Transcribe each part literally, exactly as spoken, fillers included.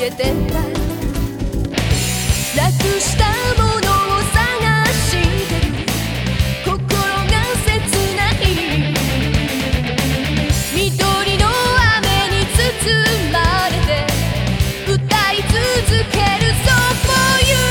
えてた。なくしたものを探してる心が切ない。緑の雨に包まれて歌い続ける So for you。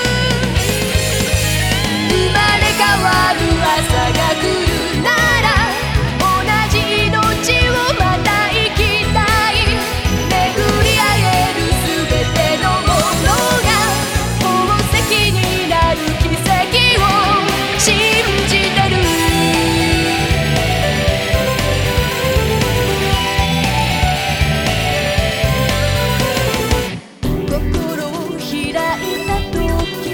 生まれ変わる朝が来るなら同じ命をまた生きたい。巡り合えるすべてのものが宝石になる奇跡を信じてる。心を開いた時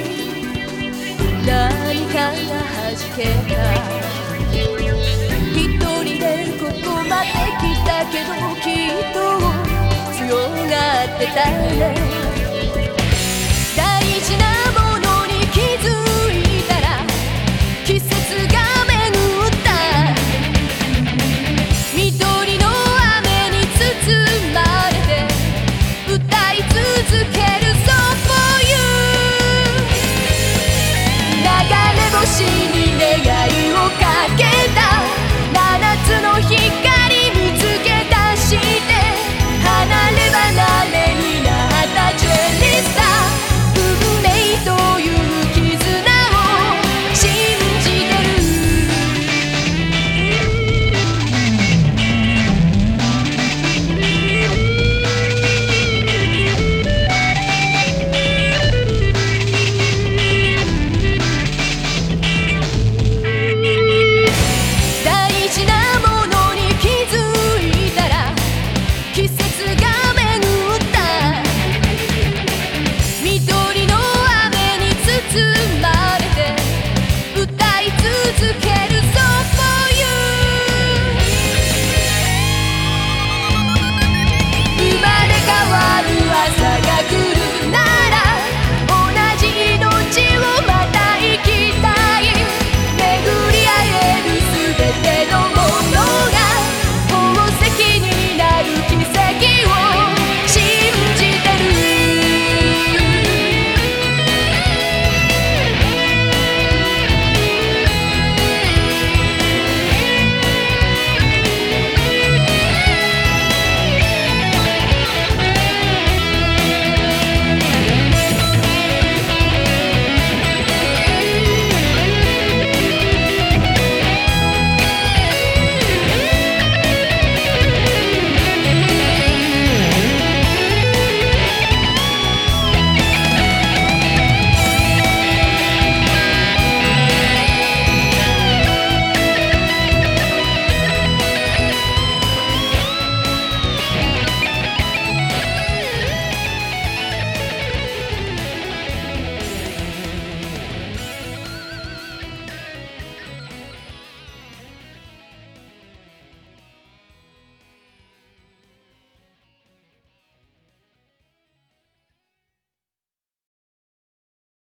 何かがはじけた。一人でここまで来たけどきっと強がってたね。